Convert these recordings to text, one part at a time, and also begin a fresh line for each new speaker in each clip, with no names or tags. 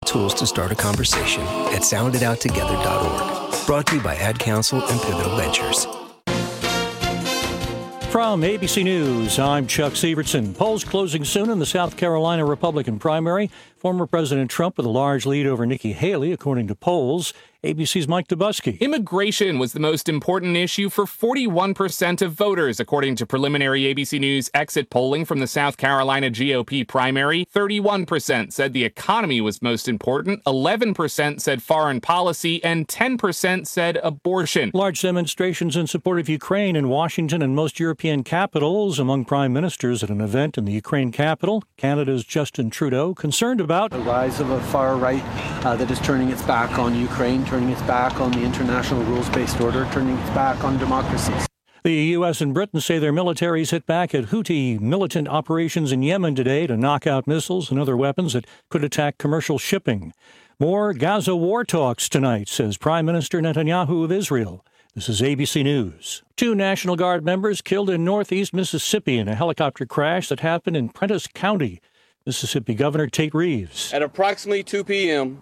tools to start a conversation at soundidouttogether.org. Brought to you by Ad Council and Pivotal Ventures.
From ABC News, I'm Chuck Sievertson. Polls closing soon in the South Carolina Republican primary. Former President Trump with a large lead over Nikki Haley, according to polls. ABC's Mike Dubusky.
Immigration was the most important issue for 41% of voters, according to preliminary ABC News exit polling from the South Carolina GOP primary. 31% said the economy was most important, 11% said foreign policy, and 10% said abortion.
Large demonstrations in support of Ukraine in Washington and most European capitals. Among prime ministers at an event in the Ukraine capital, Canada's Justin Trudeau concerned about
the rise of a far right that is turning its back on Ukraine, turning its back on the international rules-based order, turning its back on democracy.
The U.S. and Britain say their militaries hit back at Houthi militant operations in Yemen today to knock out missiles and other weapons that could attack commercial shipping. More Gaza war talks tonight, says Prime Minister Netanyahu of Israel. This is ABC News. 2 National Guard members killed in northeast Mississippi in a helicopter crash that happened in Prentiss County. Mississippi Governor Tate Reeves.
At approximately 2 p.m.,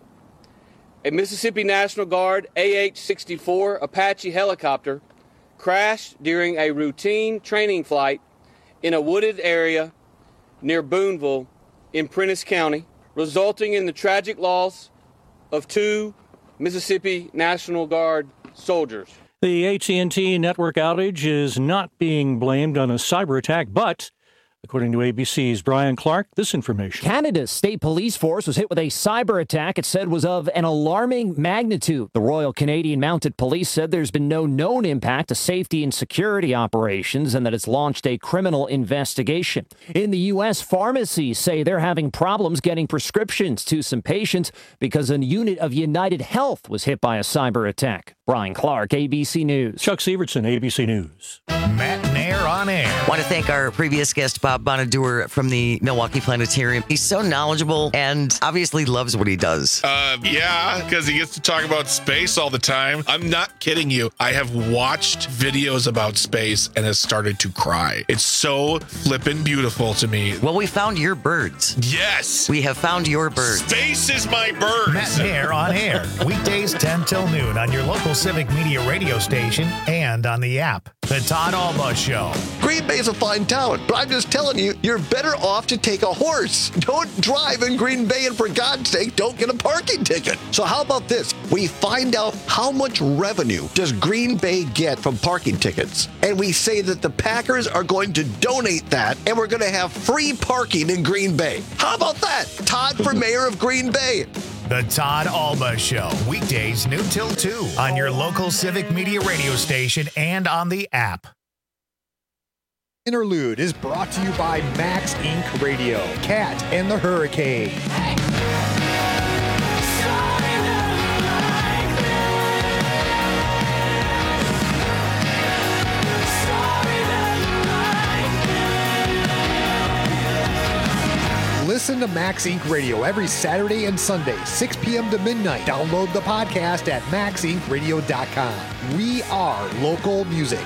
a Mississippi National Guard AH-64 Apache helicopter crashed during a routine training flight in a wooded area near Boonville in Prentiss County, resulting in the tragic loss of 2 Mississippi National Guard soldiers.
The AT&T network outage is not being blamed on a cyber attack, but according to ABC's Brian Clark, this information.
Canada's state police force was hit with a cyber attack it said was of an alarming magnitude. The Royal Canadian Mounted Police said there's been no known impact to safety and security operations and that it's launched a criminal investigation. In the U.S., pharmacies say they're having problems getting prescriptions to some patients because a unit of United Health was hit by a cyber attack. Brian Clark, ABC News.
Chuck Sievertson, ABC News.
Matt Nair on air.
I want to thank our previous guest, Bob Bonaduer from the Milwaukee Planetarium. He's so knowledgeable and obviously loves what he does.
Yeah, because he gets to talk about space all the time. I'm not kidding you. I have watched videos about space and has started to cry. It's so flippin' beautiful to me.
Well, we found your birds.
Yes.
We have found your birds.
Space is my birds.
Matt Nair on air. Weekdays 10 till noon on your local Civic Media radio station and on the app. The Todd Alba Show.
Green Bay's a fine town, but I'm just telling you, you're better off to take a horse. Don't drive in Green Bay, and for God's sake, don't get a parking ticket. So how about this? We find out how much revenue does Green Bay get from parking tickets, and we say that the Packers are going to donate that, and we're going to have free parking in Green Bay. How about that? Todd for mayor of Green Bay.
The Todd Alba Show. Weekdays noon till 2 on your local Civic Media radio station and on the app.
Interlude is brought to you by Max Inc. Radio, Cat and the Hurricane. Listen to Max Inc. Radio every Saturday and Sunday, 6 p.m. to midnight. Download the podcast at maxincradio.com. We are local music.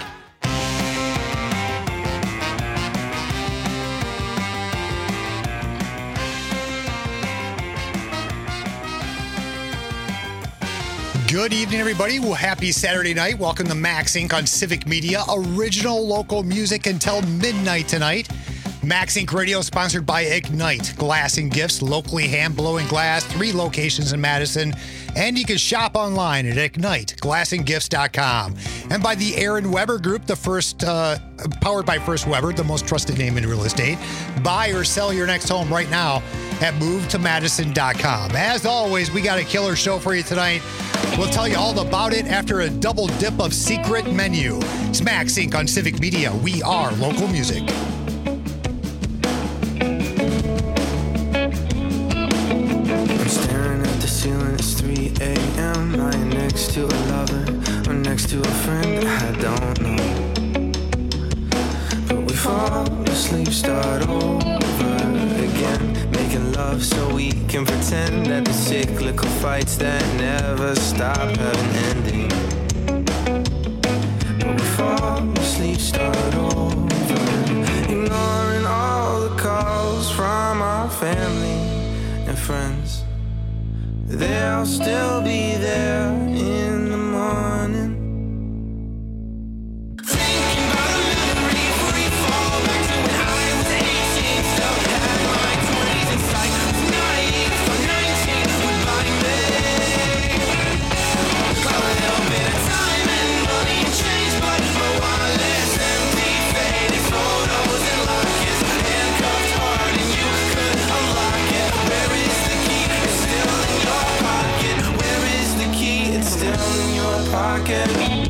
Good evening, everybody. Well, happy Saturday night. Welcome to Max Inc. on Civic Media. Original local music until midnight tonight. Max Inc. Radio sponsored by Ignite Glass and Gifts, locally hand-blowing glass, 3 locations in Madison. And you can shop online at igniteglassandgifts.com. And by the Aaron Weber Group, the first, powered by First Weber, the most trusted name in real estate. Buy or sell your next home right now at movetomadison.com. As always, we got a killer show for you tonight. We'll tell you all about it after a double dip of secret menu. It's Max Inc. on Civic Media. We are local music.
a.m. lying next to a lover or next to a friend I don't know. But we fall asleep, start over again, making love so we can pretend that the cyclical fights that never stop have an ending. But we fall asleep, start over, ignoring all the calls from our family and friends. I'll still be there in the morning. Thinking about a memory, free fall back to when I was 18, still had my 20s in sight. Naive for 19, goodbye May. A little bit of time and money and change, but my wallet's empty, faded photos and lockets, handcuffed hard and you could unlock it. Where is the key? It's still in your pocket. Where is the key? It's still in your pocket.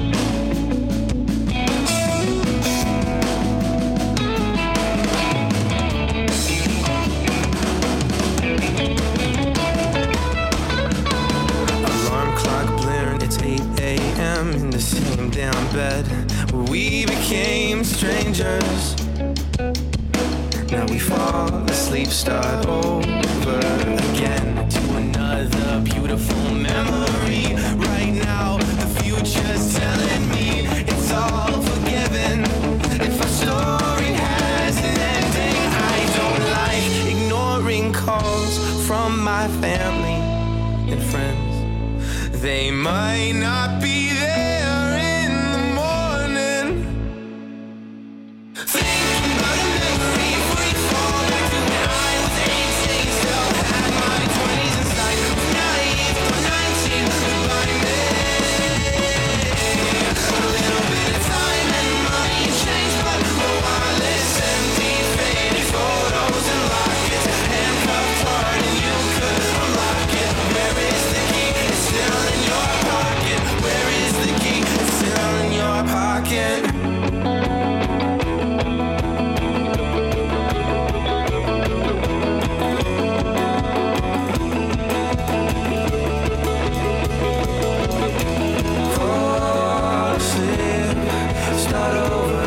Alarm clock blaring, it's 8 a.m. in the same damn bed where we became strangers. Now we fall asleep, start over again to another beautiful memory. Right now, the future's telling me it's all forgiven. If our story has an ending, I don't like ignoring calls from my family and friends. They might not be there in the morning. Thinking about a memory, free fall back to when I was 18, still had my 20s in sight. Naive for 19, goodbye May. A little bit of time and money and change, but my wallet's empty, faded photos and lockets, handcuffed hard and you could unlock it. Where is the key? It's still in your pocket. Where is the key? It's still in your pocket. Fall asleep, start over.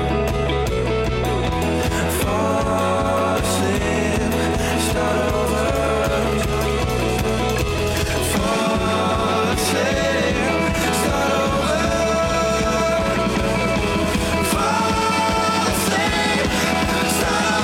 Fall asleep, start over. Fall asleep, start over. Fall asleep, start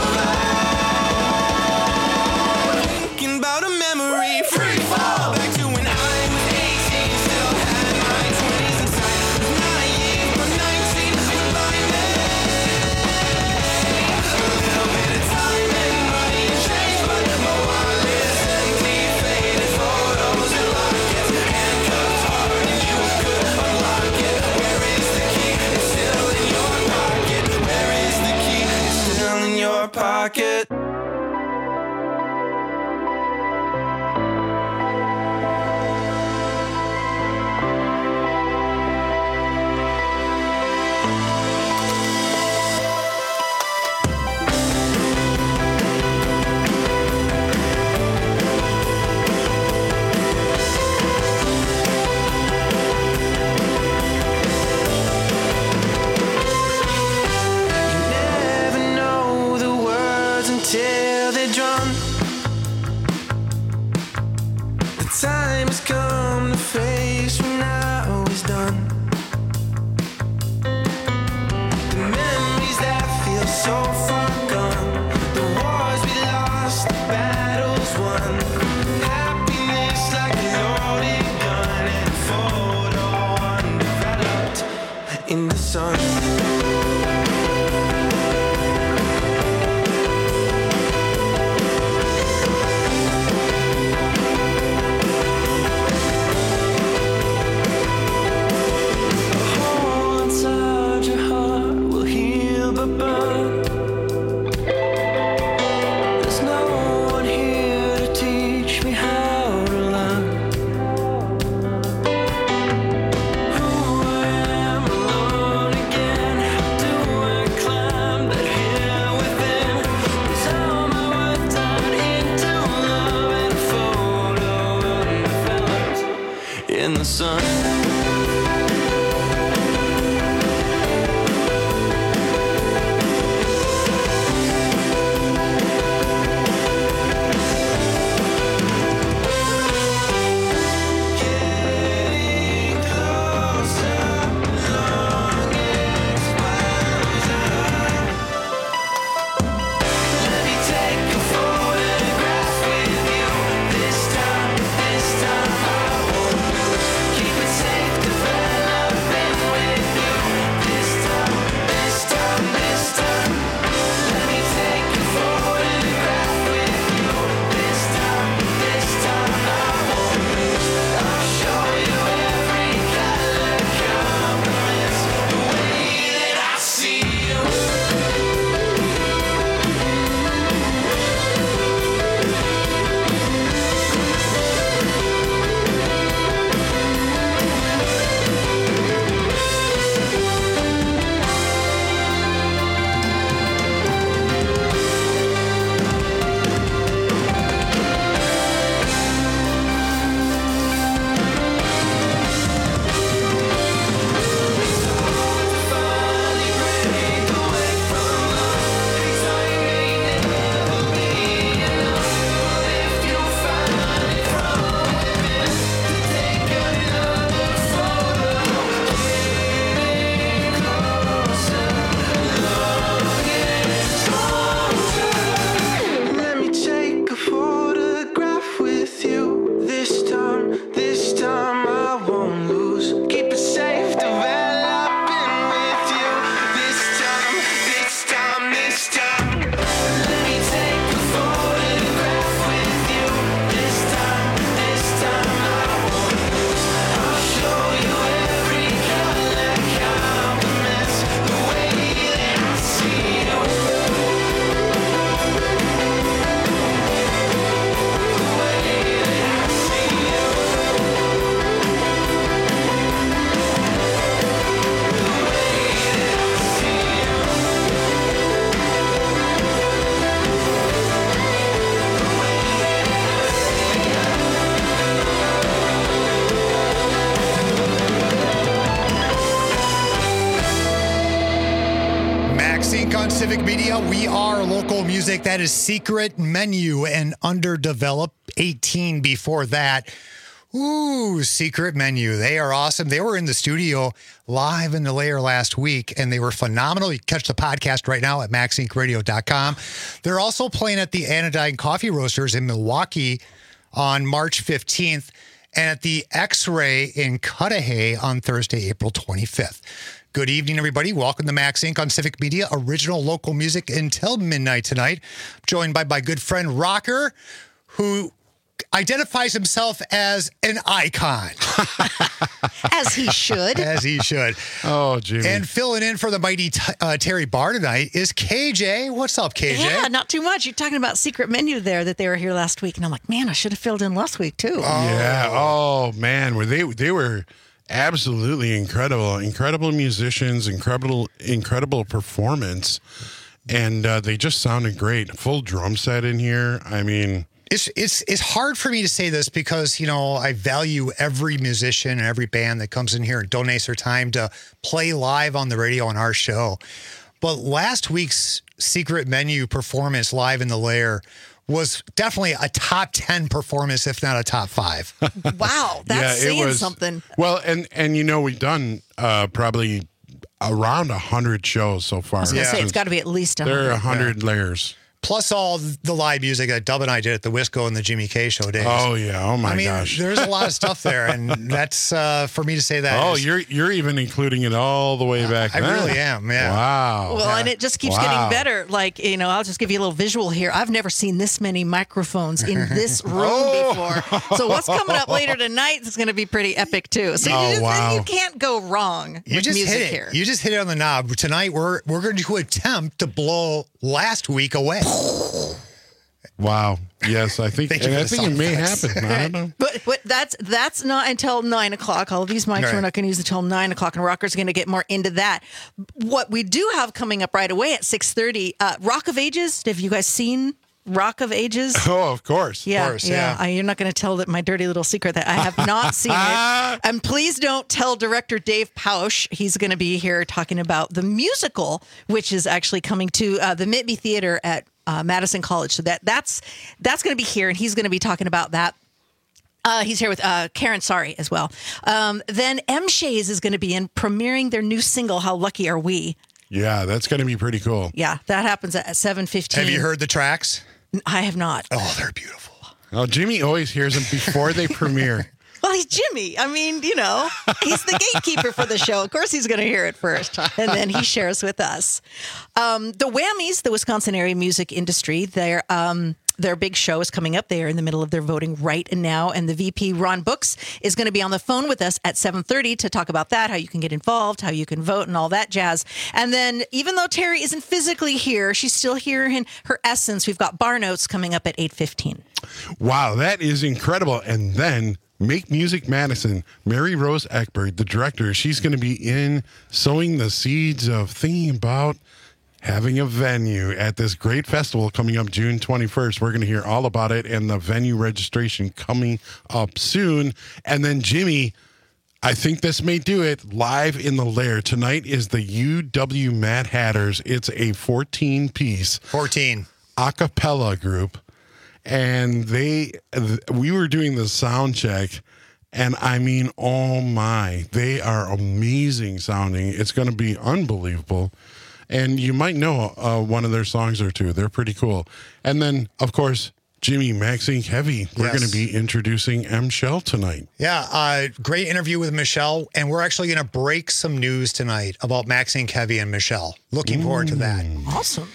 over. Thinking about a memory, free fall back to when I was 18, still had my 20s in sight. Naive for 19, goodbye May. A little bit of time and money and change, but my wallet's empty, faded photos and lockets, handcuffed hard and you could unlock it. Where is the key? It's still in your pocket. Where is the key? It's still in your pocket. Never know the words until they're drawn. The time has come to face when now is done. The memories that feel so far gone, the wars we lost, the battles won. Happiness like a loaded gun and a photo undeveloped in the sun. Hole inside your heart will heal but burn. There's no one here to teach me how to learn. Who I am alone again. How do I climb that hill within? Is all my worth done into love and a photo undeveloped in the sun? Getting closer, long exposure. Let me take a photograph with you. This time
Civic Media. We are local music. That is Secret Menu and Underdeveloped. 18 before that. Ooh, Secret Menu. They are awesome. They were in the studio live in the layer last week, and they were phenomenal. You can catch the podcast right now at maxincradio.com. They're also playing at the Anodyne Coffee Roasters in Milwaukee on March 15th and at the X-Ray in Cudahy on Thursday, April 25th. Good evening, everybody. Welcome to Max Inc. on Civic Media, original local music until midnight tonight. I'm joined by my good friend Rocker, who identifies himself as an icon.
As he should.
As he should.
Oh, Jimmy.
And filling in for the mighty Terry Barr tonight is KJ. What's up, KJ?
Yeah, not too much. You're talking about Secret Menu there that they were here last week. And I'm like, man, I should have filled in last week, too.
Yeah. Oh, man. They were absolutely incredible musicians, incredible performance, and they just sounded great. Full drum set in here. I mean,
it's hard for me to say this because, you know, I value every musician and every band that comes in here and donates their time to play live on the radio on our show. But last week's Secret Menu performance live in the lair was definitely a top 10 performance, if not a top 5.
Wow, that's saying something.
Well, and you know, we've done probably around 100 shows so far.
I was going to say, it's got to be at least 100.
There are 100 layers.
Plus all the live music that Dub and I did at the Wisco and the Jimmy K show days.
Oh, yeah. Oh, my gosh.
There's a lot of stuff there, and that's for me to say that.
Oh, you're even including it all the way back
I
then.
really am, yeah.
Wow.
Well, and it just keeps getting better. Like, you know, I'll just give you a little visual here. I've never seen this many microphones in this room before. So what's coming up later tonight is going to be pretty epic, too. So you can't go wrong with music here.
You just hit it on the knob. Tonight, we're going to attempt to blow last week away.
Wow. Yes, I think it may happen. I don't know.
But that's not until 9 o'clock. All of these mics we're not going to use until 9 o'clock, and Rocker's going to get more into that. What we do have coming up right away at 6:30, Rock of Ages. Have you guys seen Rock of Ages?
Oh, of course.
Yeah. You're not going to tell that my dirty little secret that I have not seen it. And please don't tell director Dave Pausch. He's going to be here talking about the musical, which is actually coming to the Mitby Theater at Madison College. So that's going to be here, and he's going to be talking about that. He's here with Karen Sari as well. Then M. Shays is going to be in premiering their new single, How Lucky Are We?
Yeah, that's going to be pretty cool.
Yeah, that happens at 7:15.
Have you heard the tracks?
I have not.
Oh, they're beautiful.
Oh, Jimmy always hears them before they premiere.
Well, he's Jimmy. I mean, you know, he's the gatekeeper for the show. Of course, he's going to hear it first, and then he shares with us. The Whammies, the Wisconsin area music industry, their big show is coming up. They are in the middle of their voting right now, and the VP, Ron Books, is going to be on the phone with us at 7:30 to talk about that, how you can get involved, how you can vote, and all that jazz. And then, even though Terry isn't physically here, she's still here in her essence. We've got Bar Notes coming up at 8:15.
Wow, that is incredible. And then Make Music Madison, Mary Rose Eckberg, the director, she's going to be in sowing the seeds of thinking about having a venue at this great festival coming up June 21st. We're going to hear all about it and the venue registration coming up soon. And then Jimmy, I think this may do it, live in the lair. Tonight is the UW Mad Hatters. It's a 14-piece a cappella group. And we were doing the sound check, and I mean, oh my, they are amazing sounding. It's going to be unbelievable. And you might know one of their songs or two. They're pretty cool. And then, of course, Jimmy, Max Inc. Heavy. We're going to be introducing Michelle tonight.
Yeah, great interview with Michelle. And we're actually going to break some news tonight about Max Inc. Heavy and Michelle. Looking forward to that.
Awesome.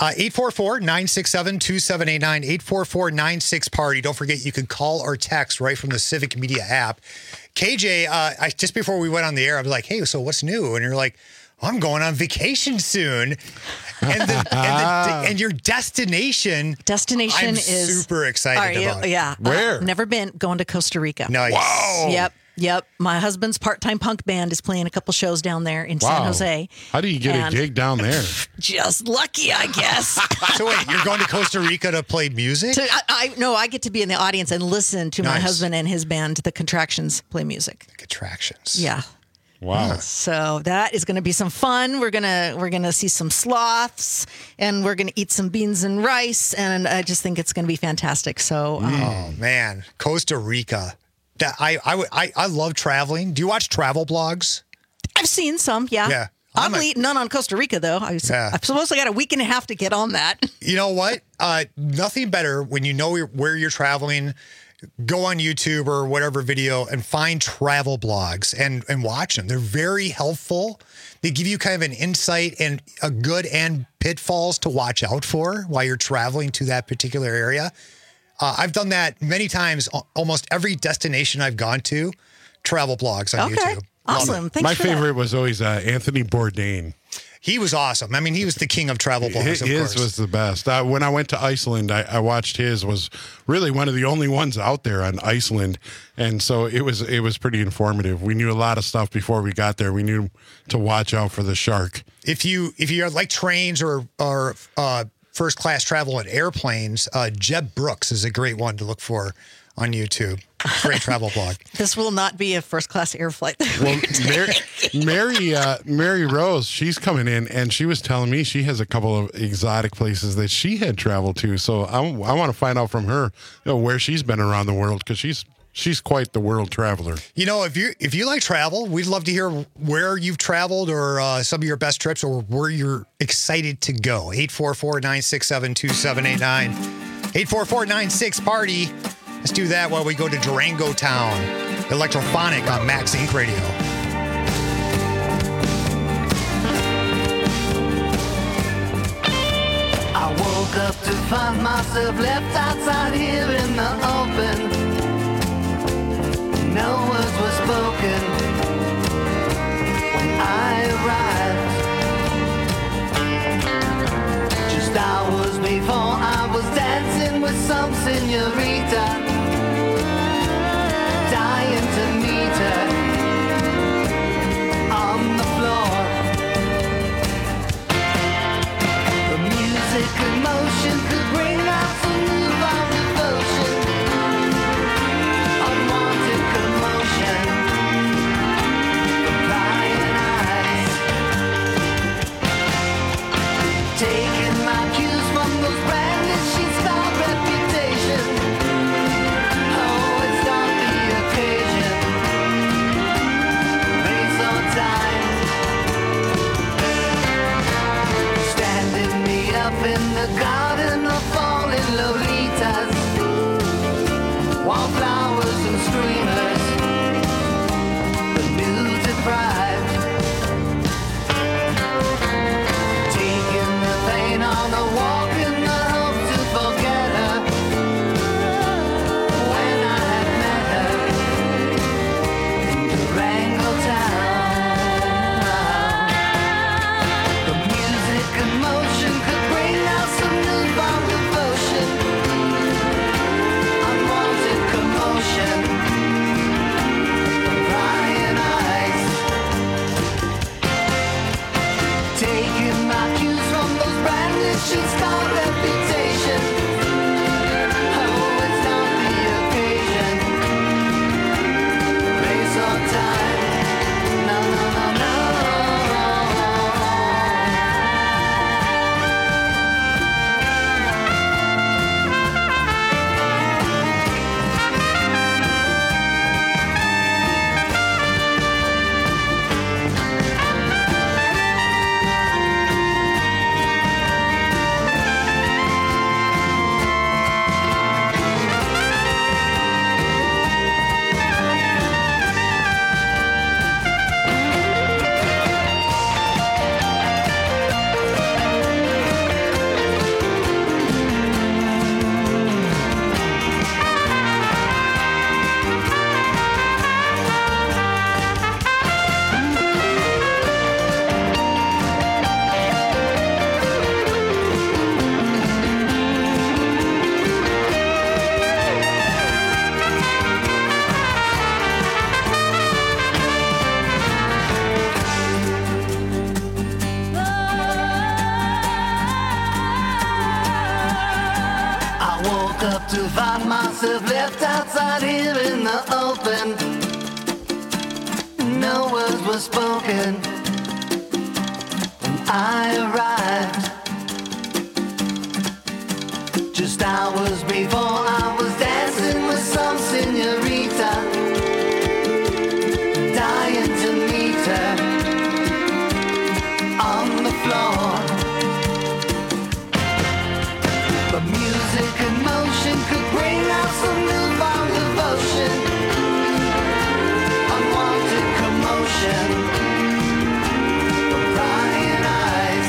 844-967-2789, 844-96-PARTY. Don't forget, you can call or text right from the Civic Media app. KJ, just before we went on the air, I was like, hey, so what's new? And you're like, I'm going on vacation soon. And your destination I'm
is
super excited about.
Yeah.
Where?
Never been. Going to Costa Rica.
Nice.
Wow.
Yep. My husband's part-time punk band is playing a couple shows down there in San Jose.
How do you get a gig down there?
Just lucky, I guess.
So wait, you're going to Costa Rica to play music?
I get to be in the audience and listen to my husband and his band, The Contractions, play music.
The Contractions.
Yeah.
Wow.
So that is going to be some fun. We're gonna see some sloths, and we're gonna eat some beans and rice, and I just think it's going to be fantastic. So,
oh man, Costa Rica. That I love traveling. Do you watch travel blogs?
I've seen some. Yeah.
Yeah.
Oddly, none on Costa Rica though. I suppose I got a week and a half to get on that.
You know what? Nothing better when you know where you're traveling. Go on YouTube or whatever video and find travel blogs and watch them. They're very helpful. They give you kind of an insight and a good and pitfalls to watch out for while you're traveling to that particular area. I've done that many times. Almost every destination I've gone to, travel blogs on YouTube.
Awesome. Thanks
My
for
favorite
that.
was always Anthony Bourdain.
He was awesome. I mean, he was the king of travel blogs, of
His
course.
was the best. When I went to Iceland, I watched his. Was really one of the only ones out there on Iceland, and so it was pretty informative. We knew a lot of stuff before we got there. We knew to watch out for the shark.
If you like trains or first class travel in airplanes, Jeb Brooks is a great one to look for on YouTube. Great travel blog.
This will not be a first class air flight.
Well, Mary Rose, she's coming in, and she was telling me she has a couple of exotic places that she had traveled to. So I want to find out from her, where she's been around the world, because she's quite the world traveler.
You know, if you like travel, we'd love to hear where you've traveled or some of your best trips or where you're excited to go. 844-967-2789. 844-96-PARTY. Let's do that while we go to Durango Town. Electrophonic on Max Inc. Radio.
I woke up to find myself left outside here in the open. No words were spoken when I arrived. Just hours before I was dancing with some señorita, dying to meet her on the floor. The music and motion could bring out some newfound devotion, unwanted commotion, prying eyes, taking my cues from those branded sheets of reputation. Oh, it's not the occasion, place or time, standing me up in the garden of falling Lolitas, wallflowers and streamers, the new deprived, taking the pain on the walk in the hope to forget her when I had met her in Durango Town. The music and motion could bring out some newfound devotion, unwanted commotion, prying eyes, taking my cues from those branded sheets called reputation. Oh, it's not the occasion, place or time. No, no, no, no. I woke up to find myself left outside here in the open. No words were was spoken when I arrived. Just hours before I was dancing with some señorita, dying to meet her on the floor. But music and motion could bring out some newfound devotion, unwanted commotion, prying eyes,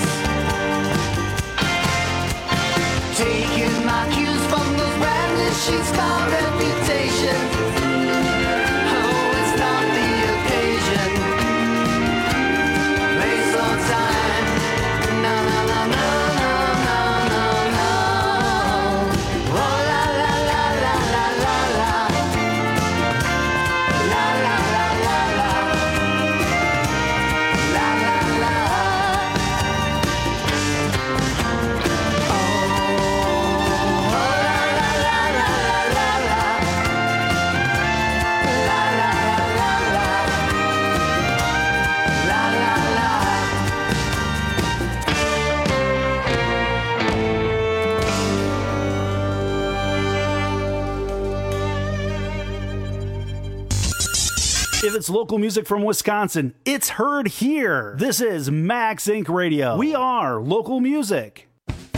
taking my cues from those brandishing star reputations. Oh, it's not the occasion, place or time. No, no, no, no, no, no, no, no. Oh, la, la, la, la, la, la, la. La, la, la, la, la. La, la, la.
If it's local music from Wisconsin, it's heard here. This is Max Inc. Radio. We are local music.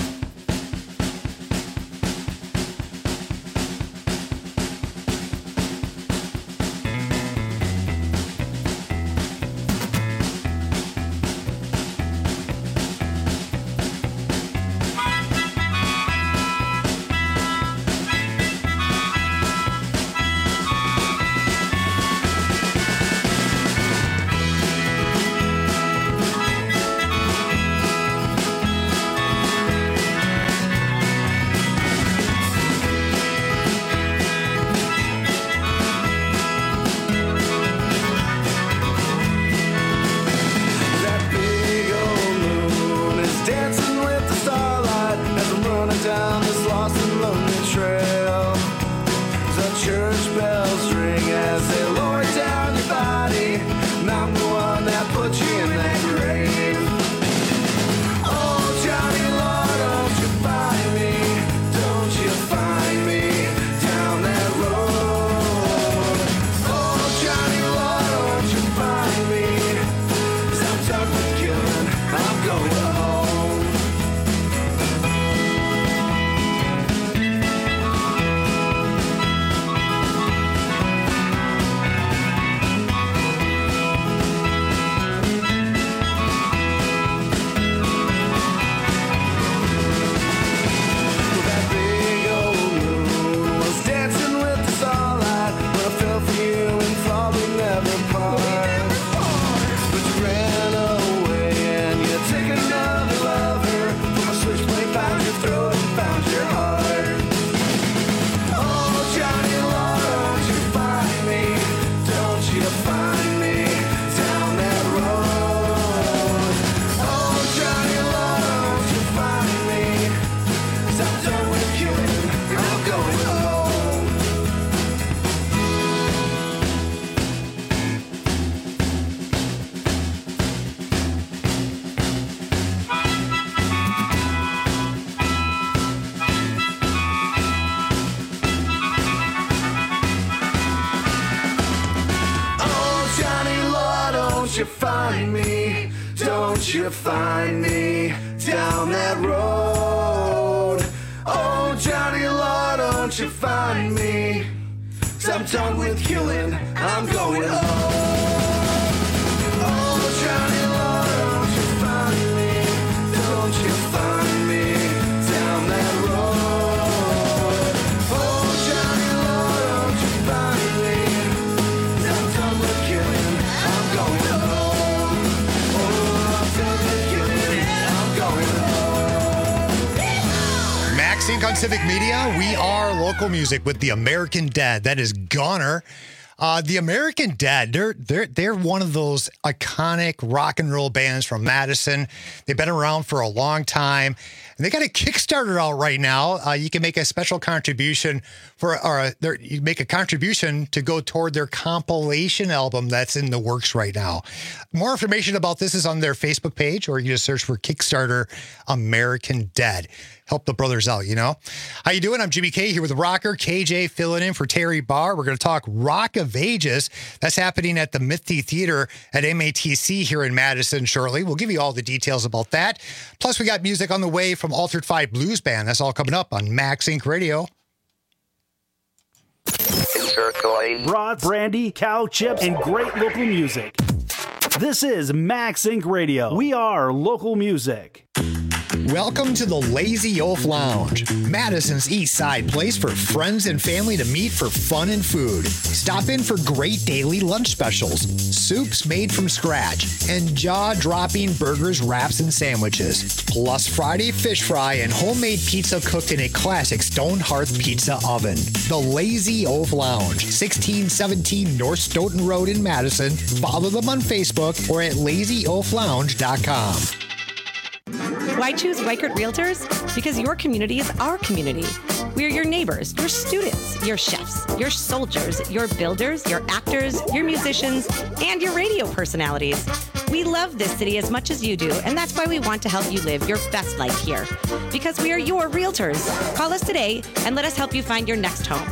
you find me? Don't you find me down that road? Oh, Johnny Law, don't you find me? 'Cause I'm done with killing, I'm going home. Oh, Johnny Law, don't you find me? Don't you find me down that road? Oh, Johnny Law, don't you find me? 'Cause I'm done with killing, I'm going home. Oh, I'm done with killing, I'm going home.
Max Inc. on Civic Media. We are local music with the American Dead. That is Goner. The American Dead, they're one of those iconic rock and roll bands from Madison. They've been around for a long time, and they got a Kickstarter out right now. You can make a special contribution you make a contribution to go toward their compilation album that's in the works right now. More information about this is on their Facebook page, or you just search for Kickstarter American Dead. Help the brothers out, you know? How you doing? I'm Jimmy K here with Rocker KJ filling in for Terry Barr. We're going to talk Rock of Ages. That's happening at the Mithy Theater at MATC here in Madison shortly. We'll give you all the details about that. Plus, we got music on the way from Altered 5 Blues Band. That's all coming up on Max Inc. Radio.
Brats, brandy, cow chips, and great local music. This is Max Inc. Radio. We are local music.
Welcome to the Lazy Oaf Lounge, Madison's East Side place for friends and family to meet for fun and food. Stop in for great daily lunch specials, soups made from scratch, and jaw-dropping burgers, wraps, and sandwiches. Plus Friday fish fry and homemade pizza cooked in a classic stone hearth pizza oven. The Lazy Oaf Lounge, 1617 North Stoughton Road in Madison. Follow them on Facebook or at lazyoaflounge.com.
Why choose Weichert Realtors? Because your community is our community. We're your neighbors, your students, your chefs, your soldiers, your builders, your actors, your musicians, and your radio personalities. We love this city as much as you do, and that's why we want to help you live your best life here. Because we are your realtors. Call us today and let us help you find your next home.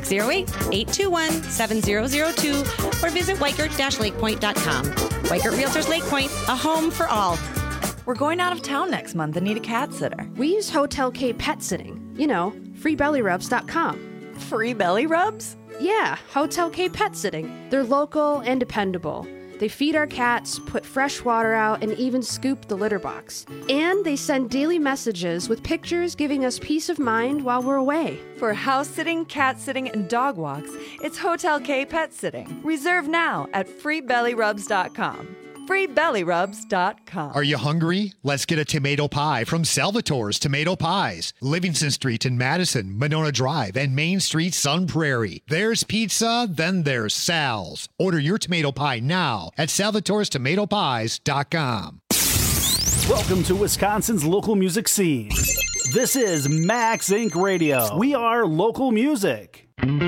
608-821-7002 or visit Weichert-lakepoint.com. Weichert Realtors Lake Point, a home for all.
We're going out of town next month and need a cat sitter.
We use Hotel K Pet Sitting. You know, freebellyrubs.com.
Free belly rubs?
Yeah, Hotel K Pet Sitting. They're local and dependable. They feed our cats, put fresh water out, and even scoop the litter box. And they send daily messages with pictures giving us peace of mind while we're away.
For house sitting, cat sitting, and dog walks, it's Hotel K Pet Sitting. Reserve now at freebellyrubs.com. freebellyrubs.com.
Are you hungry? Let's get a tomato pie from Salvatore's Tomato Pies. Livingston Street in Madison, Monona Drive, and Main Street, Sun Prairie. There's pizza, then there's Sal's. Order your tomato pie now at salvatorestomatopies.com.
Welcome to Wisconsin's local music scene. This is Max Inc. Radio. We are local music.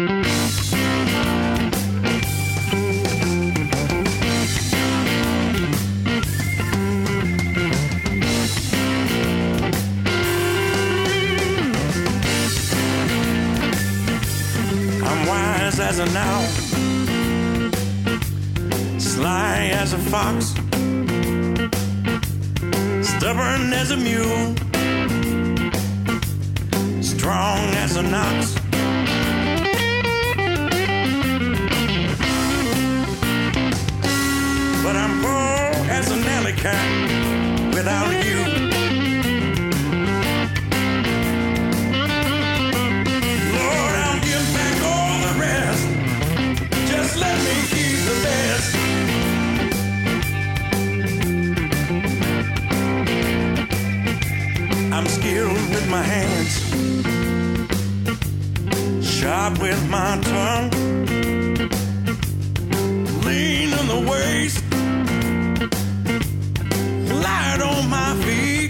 Wise as an owl, sly as a fox, stubborn as a mule, strong as an ox. But I'm poor as an alley cat without you. Just let me keep the best. I'm skilled with my hands, sharp with my tongue, lean in the waist, light on my feet.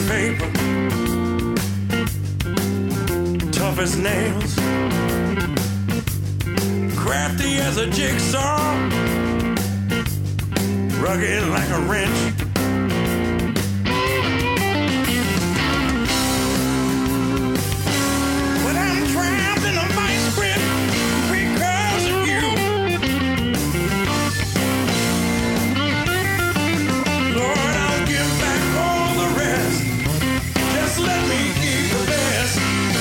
paper, tough as nails, crafty as a jigsaw, rugged like a wrench. But I'm trapped in a vice grip because of you. Lord, I'll give back all the rest. Just let me keep the best.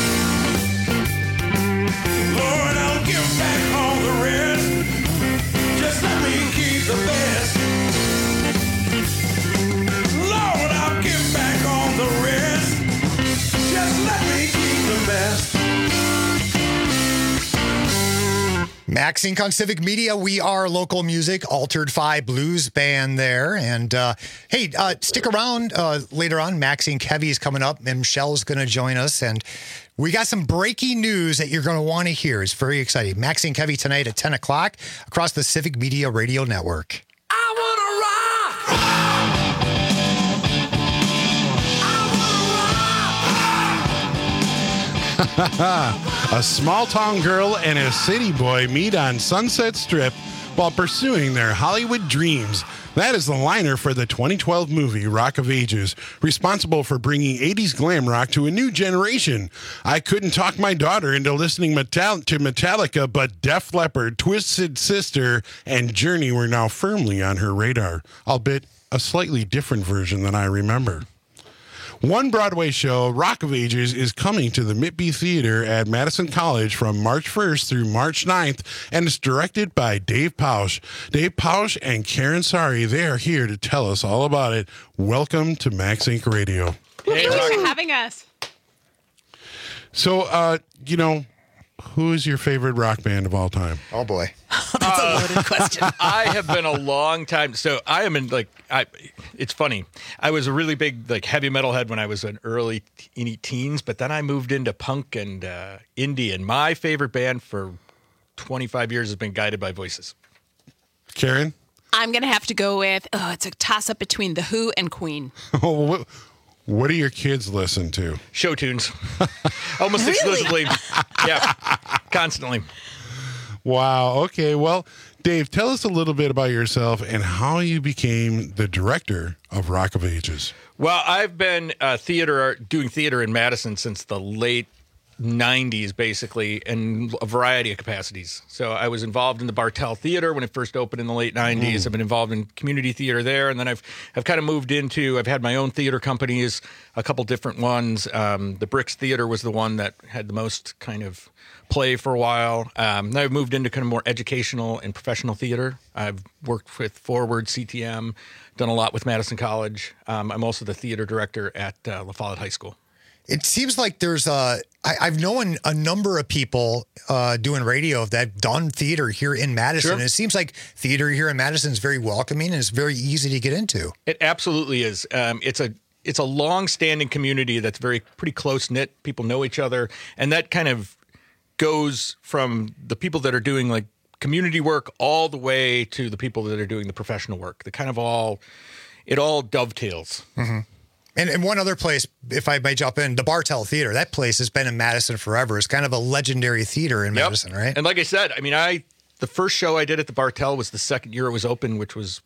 Lord, I'll give back all the rest. Just let me keep the best. Lord, I'll give back all the rest. Just let me keep the best.
Max Inc. on Civic Media. We are local music, Altered Phi Blues Band there. And hey, stick around later on. Max Inc. Heavy is coming up, and Michelle's going to join us. And we got some breaking news that you're going to want to hear. It's very exciting. Max Inc. Heavy tonight at 10 o'clock across the Civic Media Radio Network.
A small-town girl and a city boy meet on Sunset Strip while pursuing their Hollywood dreams. That is the liner for the 2012 movie Rock of Ages, responsible for bringing 80s glam rock to a new generation. I couldn't talk my daughter into listening to Metallica, but Def Leppard, Twisted Sister, and Journey were now firmly on her radar, albeit a slightly different version than I remember. One Broadway show, Rock of Ages, is coming to the Mitby Theater at Madison College from March 1st through March 9th, and it's directed by Dave Pausch. Dave Pausch and Karen Sari, they are here to tell us all about it. Welcome to Max Inc. Radio.
Thank you for having us.
So, who is your favorite rock band of all time?
Oh, boy.
That's a loaded question.
I have been a long time. So I am in it's funny. I was a really big heavy metal head when I was an early teens, but then I moved into punk and indie. And my favorite band for 25 years has been Guided by Voices.
Karen?
I'm going to have to go with, it's a toss-up between The Who and Queen.
What do your kids listen to?
Show tunes. Almost exclusively. Yeah, constantly.
Wow. Okay. Well, Dave, tell us a little bit about yourself and how you became the director of Rock of Ages.
Well, I've been doing theater in Madison since the late 90s, basically, in a variety of capacities. So I was involved in the Bartell Theater when it first opened in the late 90s. I've been involved in community theater there, and then I've kind of moved into, I've had my own theater companies, a couple different ones. The Bricks Theater was the one that had the most kind of play for a while. Then I've moved into kind of more educational and professional theater. I've worked with Forward, CTM, done a lot with Madison College. I'm also the theater director at La Follette High School.
It seems like there's I've known a number of people doing radio that have done theater here in Madison. Sure. And it seems like theater here in Madison is very welcoming and it's very easy to get into.
It absolutely is. It's a long-standing community that's pretty close-knit. People know each other. And that kind of goes from the people that are doing community work all the way to the people that are doing the professional work. It all dovetails.
Mm-hmm. And one other place, if I may jump in, the Bartell Theater. That place has been in Madison forever. It's kind of a legendary theater in Madison, right?
And like I said, the first show I did at the Bartell was the second year it was open, which was,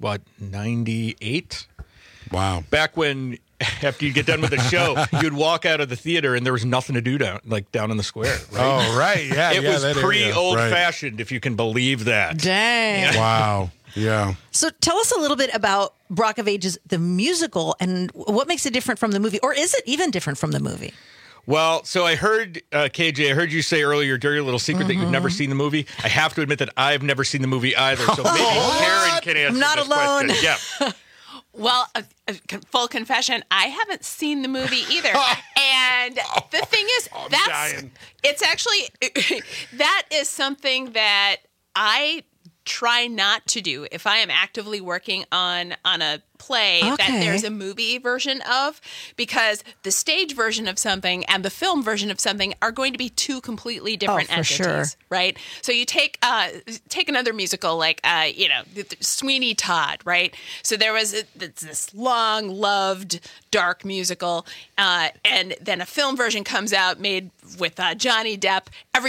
98?
Wow.
Back when, after you get done with the show, you'd walk out of the theater and there was nothing to do down in the square, right?
Oh, right. Yeah,
it was pre-old-fashioned, if you can believe that.
Dang.
Yeah.
Wow. Yeah.
So tell us a little bit about Rock of Ages, the musical, and what makes it different from the movie, or is it even different from the movie?
Well, so I heard, KJ, I heard you say earlier, your dirty little secret, that you've never seen the movie. I have to admit that I've never seen the movie either, so maybe Karen can answer
I'm not
this
alone.
question. Yeah.
Well, full confession, I haven't seen the movie either. And the thing is, it's actually, that is something that I try not to do if I am actively working on a play that there's a movie version of, because the stage version of something and the film version of something are going to be two completely different entities, right? So you take another musical like Sweeney Todd, right? So there was this long loved dark musical, and then a film version comes out made with Johnny Depp.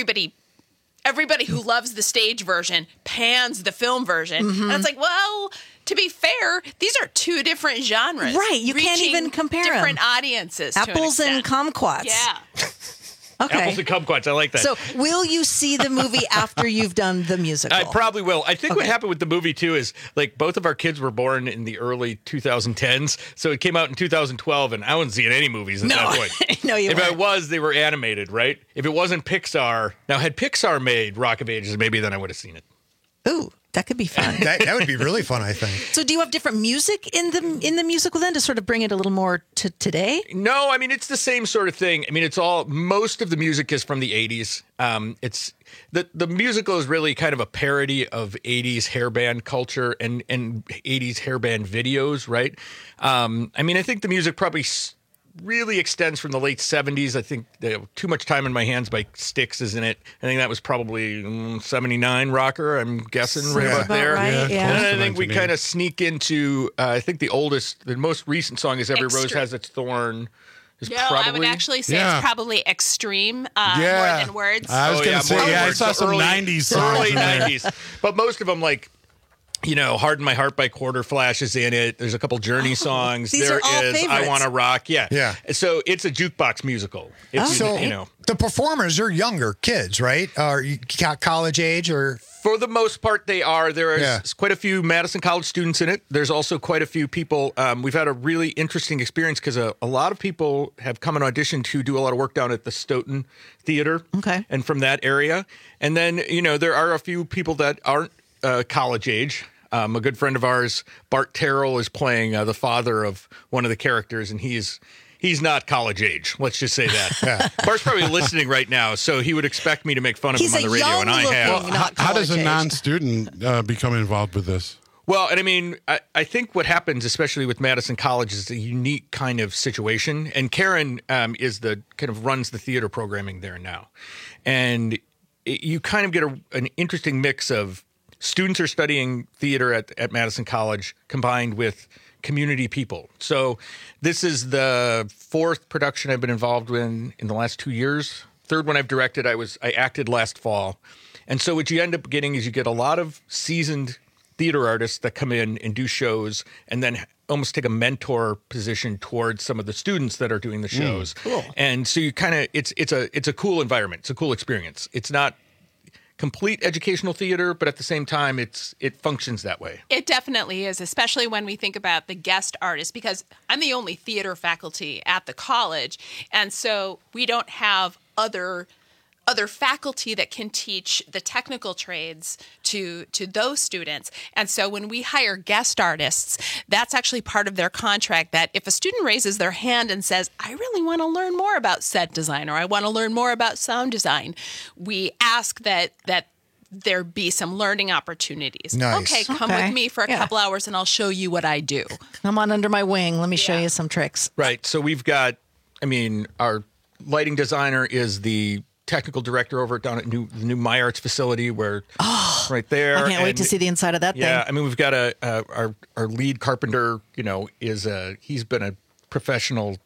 Everybody who loves the stage version pans the film version. And it's like, well, to be fair, these are two different genres.
Right. You can't even compare
different
them.
audiences.
Apples and kumquats.
Yeah.
Okay.
Apples and kumquats. I like that.
So will you see the movie after you've done the musical?
I probably will. I think what happened with the movie, too, is like both of our kids were born in the early 2010s. So it came out in 2012, and I wasn't seeing any movies at that point.
No, you
If
weren't.
I was, they were animated, right? If it wasn't Pixar, now had Pixar made Rock of Ages, maybe then I would have seen it.
Ooh, that could be fun.
That would be really fun, I think.
So do you have different music in the musical then to sort of bring it a little more to today?
No, I mean, it's the same sort of thing. I mean, most of the music is from the 80s. It's the musical is really kind of a parody of 80s hairband culture and 80s hairband videos, right? I mean, I think the music probably really extends from the late 70s. I think Too Much Time in My Hands by Styx is in it. I think that was probably 79 rocker, I'm guessing, right about there.
Right, yeah.
And I think we kind of sneak into, I think the most recent song is Every Rose Has Its Thorn.
I would actually say it's probably Extreme more than Words.
I was going to say, I saw some 90s songs.
Early
in there.
90s. But most of them, like, Harden My Heart by Quarter Flash is in it. There's a couple Journey songs.
These are all favorites.
I Wanna Rock.
Yeah.
So it's a jukebox musical. It's,
the performers are younger kids, right? Or you got college age or?
For the most part, they are. There is quite a few Madison College students in it. There's also quite a few people. We've had a really interesting experience because a lot of people have come and auditioned to do a lot of work down at the Stoughton Theater.
Okay.
And from that area. And then, there are a few people that aren't college age. A good friend of ours, Bart Terrell, is playing the father of one of the characters, and he's not college age. Let's just say that. Bart's probably listening right now, so he would expect me to make fun of him on the radio, and I have.
How does a non-student become involved with this?
Well, and I mean, I think what happens, especially with Madison College, is a unique kind of situation. And Karen is the kind of runs the theater programming there now, and you kind of get an interesting mix of students are studying theater at Madison College combined with community people. So this is the fourth production I've been involved in the last 2 years. Third one I've directed. I acted last fall. And so what you end up getting is you get a lot of seasoned theater artists that come in and do shows and then almost take a mentor position towards some of the students that are doing the shows.
Cool.
And so you kind of, it's a cool environment. It's a cool experience. It's not complete educational theater, but at the same time, it functions that way.
It definitely is, especially when we think about the guest artists, because I'm the only theater faculty at the college, and so we don't have other faculty that can teach the technical trades to those students. And so when we hire guest artists, that's actually part of their contract, that if a student raises their hand and says, I really want to learn more about set design, or I want to learn more about sound design, we ask that there be some learning opportunities.
Nice.
Okay, come with me for a couple hours and I'll show you what I do.
Come on under my wing. Let me show you some tricks.
Right. So we've got, our lighting designer is the technical director over down at the new My Arts facility, where right there.
I can't wait to see the inside of that thing.
Yeah, we've got our lead carpenter. He's been a professional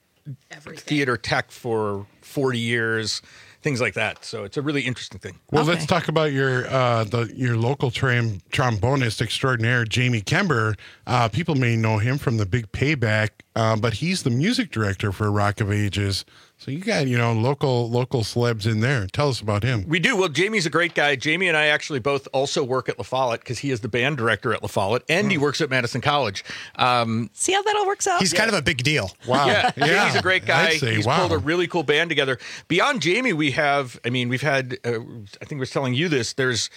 theater tech for 40 years. Things like that. So it's a really interesting thing.
Well, let's talk about your local trombonist extraordinaire, Jamie Kember. People may know him from The Big Payback, but he's the music director for Rock of Ages. So you got, local celebs in there. Tell us about him.
We do. Well, Jamie's a great guy. Jamie and I actually both also work at La Follette because he is the band director at La Follette, and he works at Madison College.
See how that all works out?
He's kind of a big deal.
Wow.
Yeah, Jamie's a great guy.
I'd say,
He's pulled a really cool band together. Beyond Jamie, we've had, I think I was telling you this, there's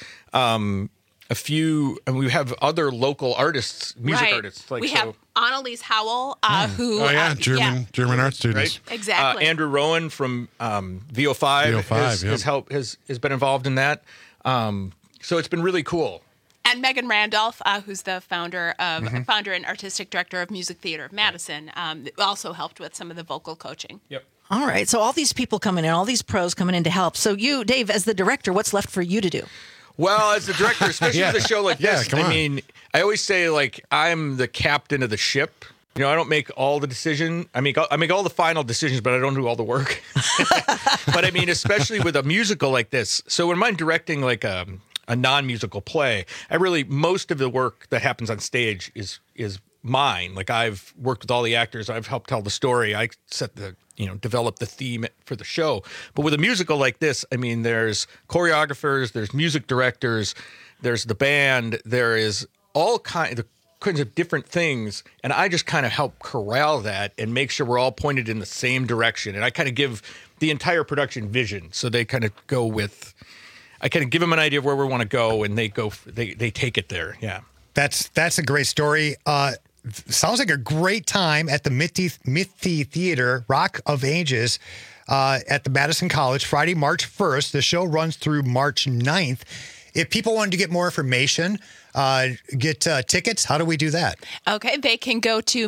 a few, and we have other local artists, music artists.
We have Annalise Howell, who...
German art students.
Right? Exactly.
Andrew Rowan from VO5, has been involved in that. So it's been really cool.
And Megan Randolph, who's the founder and artistic director of Music Theater of Madison, also helped with some of the vocal coaching.
Yep.
All right. So all these people coming in, all these pros coming in to help. So you, Dave, as the director, what's left for you to do?
Well, as the director, especially with a show like this,
come on.
I mean, I always say, like, I'm the captain of the ship. You know, I don't make all the decision. I make all the final decisions, but I don't do all the work. But I mean, especially with a musical like this. So when I'm directing like a non-musical play, most of the work that happens on stage is mine. Like, I've worked with all the actors. I've helped tell the story. I develop the theme for the show. But with a musical like this, I mean, there's choreographers, there's music directors, there's the band, there is all kinds of different things, and I just kind of help corral that and make sure we're all pointed in the same direction. And I kind of give the entire production vision, so they kind of go with. I kind of give them an idea of where we want to go, and they take it there. Yeah,
that's a great story. Sounds like a great time at the Mithy Theater, Rock of Ages, at the Madison College, Friday, March 1st. The show runs through March 9th. If people wanted to get more information, get tickets, how do we do that?
Okay, they can go to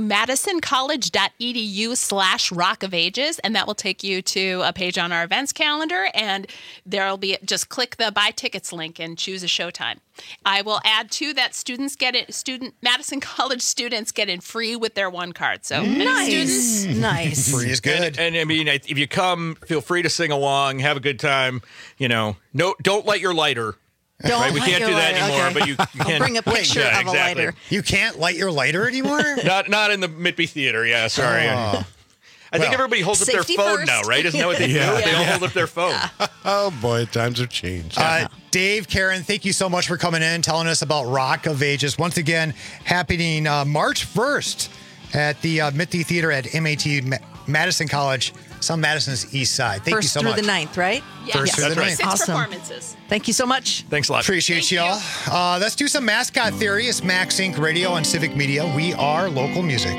madisoncollege.edu/Rock of Ages, and that will take you to a page on our events calendar, and there'll be, just click the buy tickets link and choose a showtime. I will add too that Madison College students get in free with their one card. So
nice.
Free is good.
And I mean, if you come, feel free to sing along, have a good time. You know, don't light your lighter.
Don't
we can't do that anymore, but you can
bring a picture of a lighter.
You can't light your lighter anymore?
Not in the Mitby Theater, yeah, sorry.
Oh.
I think everybody holds up their phone
first.
now, right? Isn't that what they do? They all hold up their phone.
Oh, boy, times have changed.
Dave, Karen, thank you so much for coming in, telling us about Rock of Ages. Once again, happening March 1st at the Mithy Theater at MAT Madison College, South Madison's East Side. Thank you so much.
First through the 9th, right?
Yes.
First through the 9th.
6
Awesome.
performances.
Thank you so much.
Thanks a lot.
Appreciate y'all. Let's do some mascot theory. It's Max Inc. Radio on Civic Media. We are local music.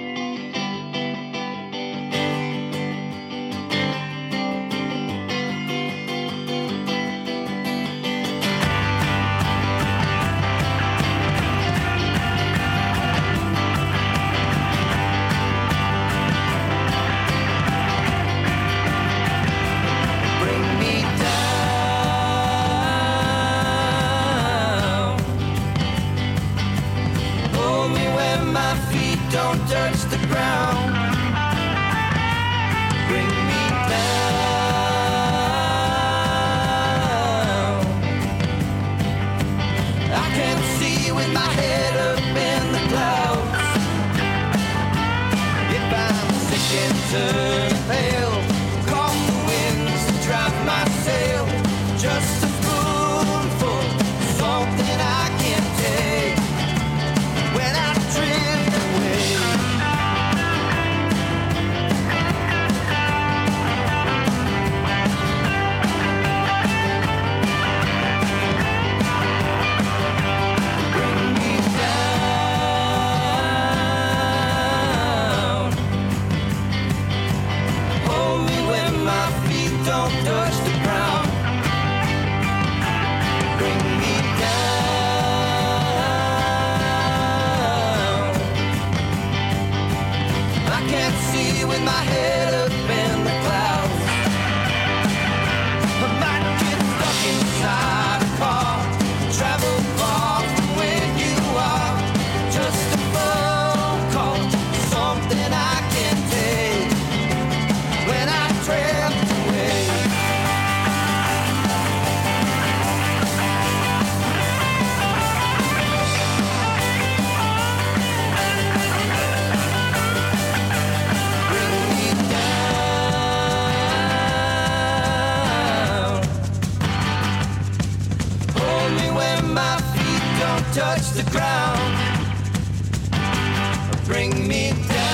Don't touch the ground. Bring me down. I can't see with my head up in the clouds. If I'm sick and turn pale, call the winds to drive my sail. Just a spoonful, something I can take when I drift away. Don't touch the ground. Bring me down. I can't see with my head up in the clouds. I might get stuck inside a car, travel far from where you are. Just a phone call, something I can take when I drift away. Touch the ground, bring me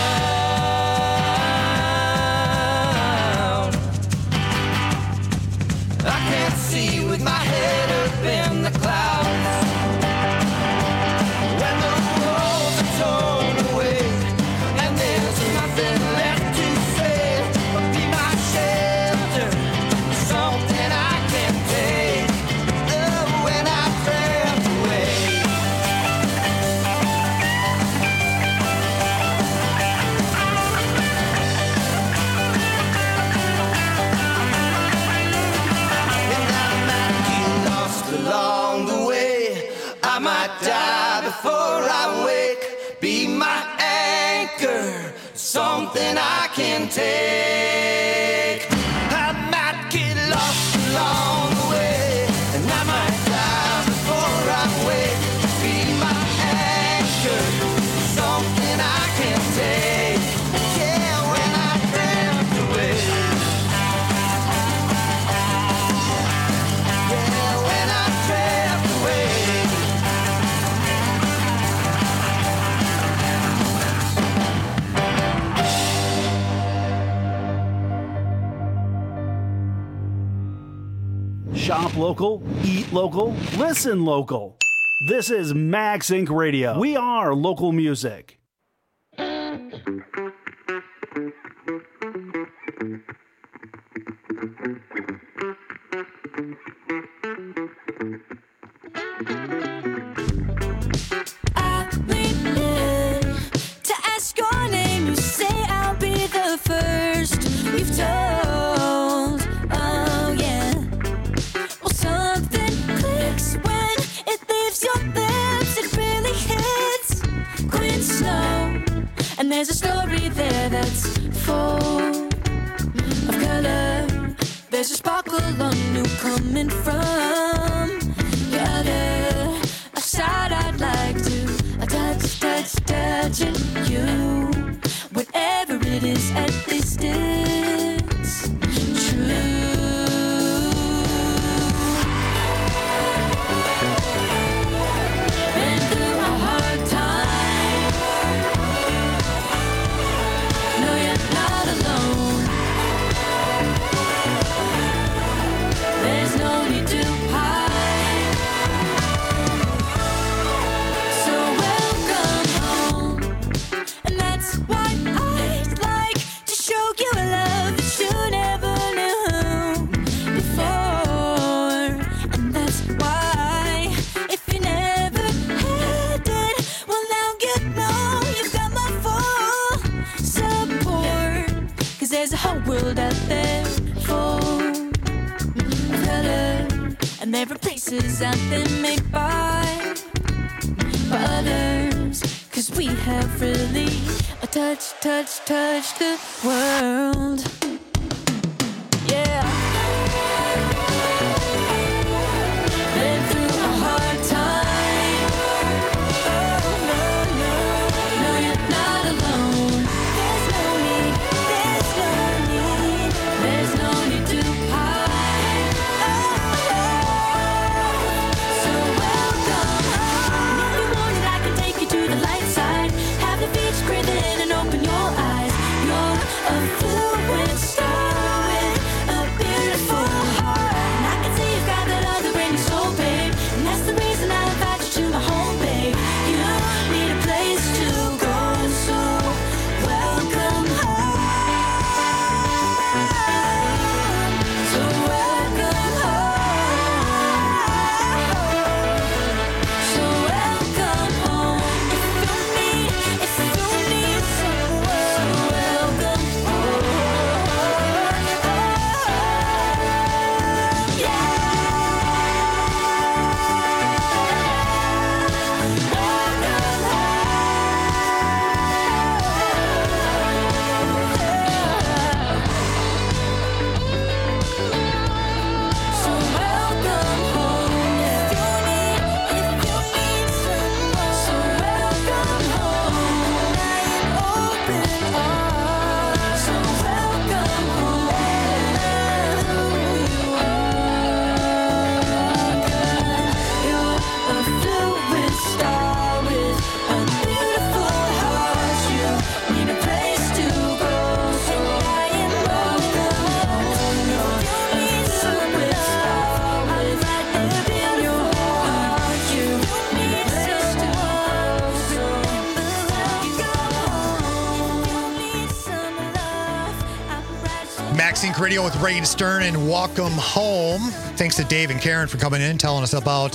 down. I can't see with my head up in the clouds. When the walls are torn away and there's nothing left to say, be my shelter, something I can take when I drift away. I might die before I wake. Be my anchor, something I can take. I might get lost along the way, and I might die before I wake. Be my anchor, something I can take. Yeah, when I drift away. Yeah, when I drift away.
Shop local, eat local, listen local. This is Max Inc. Radio. We are local music.
I lean in to ask your name. You say I'll be the first you've told. Oh yeah. Well, something clicks when it leaves your lips. It really hits Queen Snow, and there's a story there that's full of color. There's a sparkle on you coming from the other side. I'd like to touch you. Whatever it is, at least it's true. Been through a hard time. No, you're not alone. There's no need to hide. So welcome home. And that's why I'd like to show you a love that you never knew before. And that's why, if you never had it, well now you know you've got my full support. 'Cause there's a whole world out there full of color, and there are places out there made by others. 'Cause we have really touched the world. Yeah. Been through a hard time. Oh, no, you're not alone. There's no need to hide. So welcome home. If you want it, I can take you to the light side. Have the beach, breathe in and open your eyes. You're a fluid star with a beautiful heart. And I can see you've got that other in your soul, babe. And that's the reason I invite you to my home, babe. You need a place to go, so welcome home. So welcome home. So welcome home. If you need someone, so welcome So welcome home. If you need someone, so welcome home. Open arms. So welcome home. You are good. You're a fluid star with a beautiful heart. You need a place to go, so I am welcome home. You need someone with a beautiful heart. You need a place to go, so welcome home. You need some love. I'm right.
Max Inc. Radio with Ray and Stern, and welcome home. Thanks to Dave and Karen for coming in, telling us about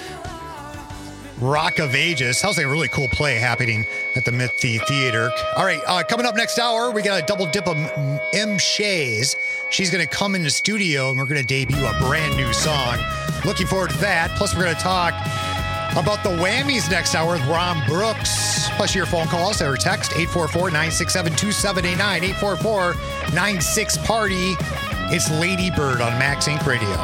Rock of Ages. Sounds like a really cool play happening at the Mithy Theater. All right, coming up next hour, we got a double dip of M. Shays. She's going to come in the studio, and we're going to debut a brand new song. Looking forward to that. Plus, we're going to talk About the whammies next hour with Ron Brooks. Plus your phone calls or text 844-967-2789, 844-96-PARTY. It's Lady Bird on Max Inc. Radio.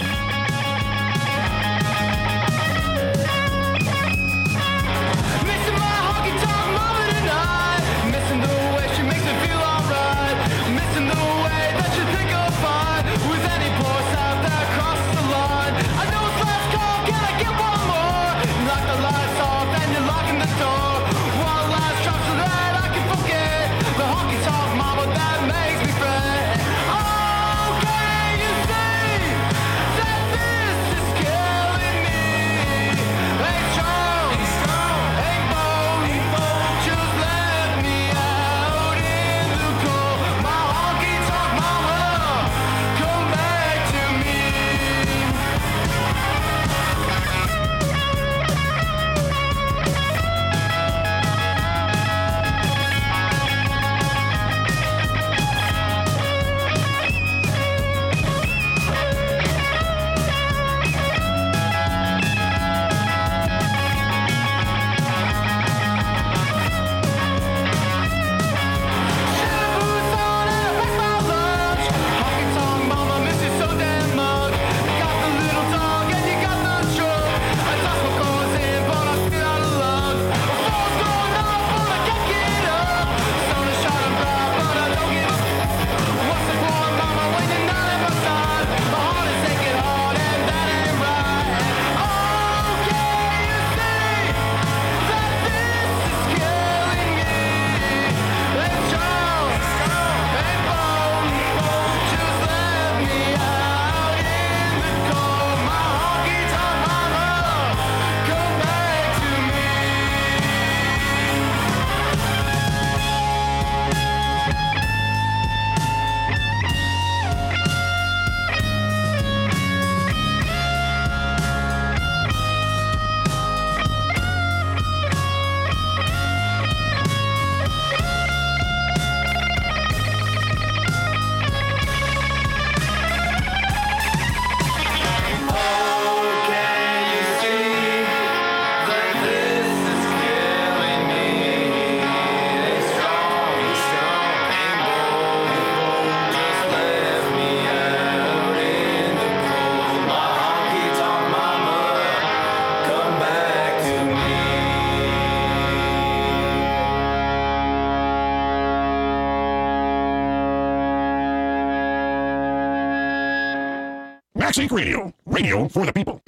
Max Inc. Radio. Radio for the people.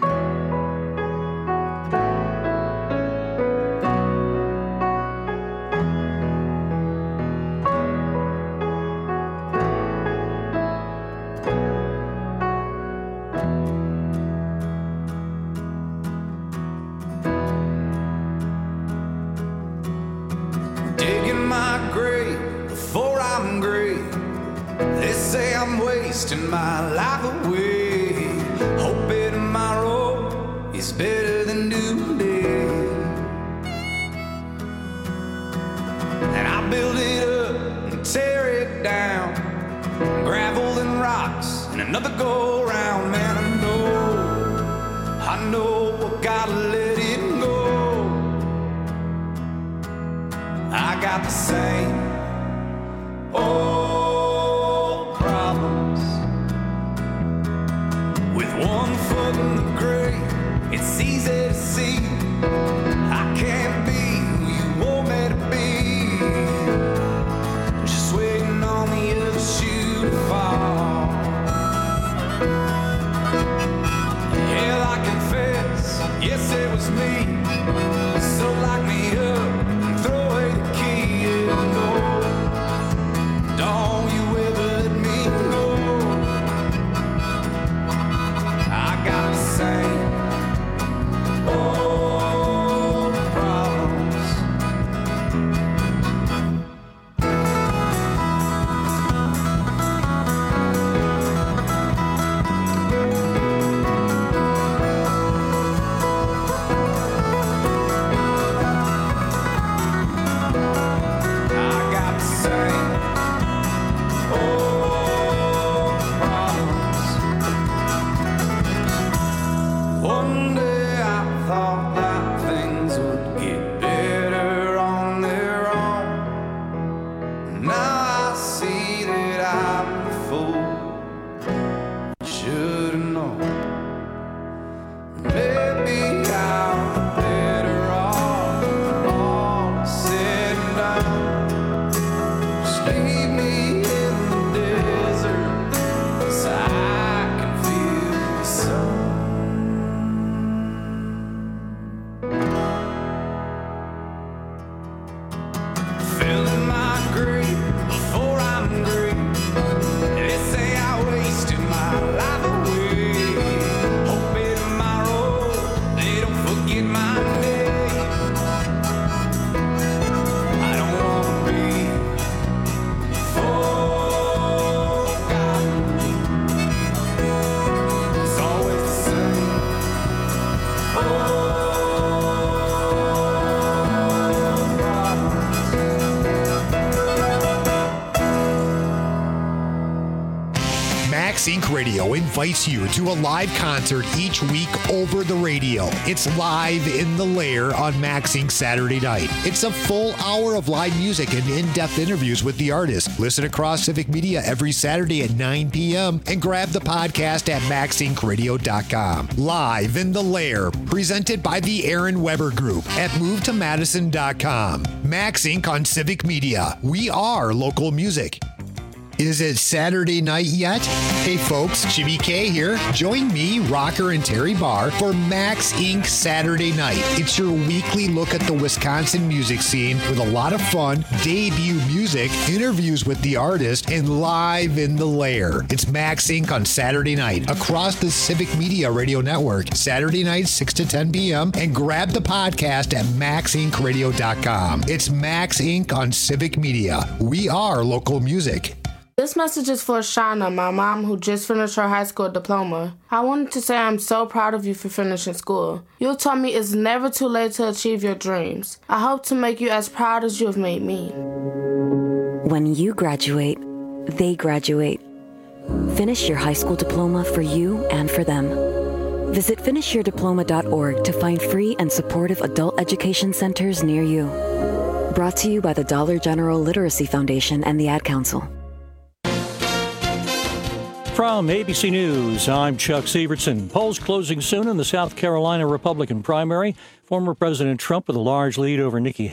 Digging my grave before I'm great. They say I'm wasting my life away. Hoping tomorrow is better than today. And I build it up and tear it down. Gravel and rocks and another go round. Man, I know I gotta let it go. I got the same old problems. With one foot in the grave, it's easy to see I can't be who you want me to be. Just waiting on the other shoe to fall. Yeah, I confess, yes it was me. So lock me up and throw away the key. Yeah, no, don't you ever let me go. I got the same old
Radio invites you to a live concert each week over the radio. It's Live in the Lair on Max Inc. Saturday night. It's a full hour of live music and in-depth interviews with the artist. Listen across Civic Media every Saturday at 9 p.m. and grab the podcast at maxincradio.com. Live in the Lair, presented by the Aaron Weber Group at movetomadison.com. Max Inc. on Civic Media. We are local music. Is it Saturday night yet? Hey folks, Jimmy K here. Join me, Rocker, and Terry Barr for Max Inc. Saturday Night. It's your weekly look at the Wisconsin music scene with a lot of fun, debut music, interviews with the artist, and Live in the Lair. It's Max Inc. on Saturday night across the Civic Media Radio Network. Saturday night, 6 to 10 p.m. And grab the podcast at maxincradio.com. It's Max Inc. on Civic Media. We are local music.
This message is for Shauna, my mom, who just finished her high school diploma. I wanted to say I'm so proud of you for finishing school. You told me it's never too late to achieve your dreams. I hope to make you as proud as you have made me.
When you graduate, they graduate. Finish your high school diploma for you and for them. Visit finishyourdiploma.org to find free and supportive adult education centers near you. Brought to you by the Dollar General Literacy Foundation and the Ad Council.
From ABC News, I'm Chuck Sievertson. Polls closing soon in the South Carolina Republican primary. Former President Trump with a large lead over Nikki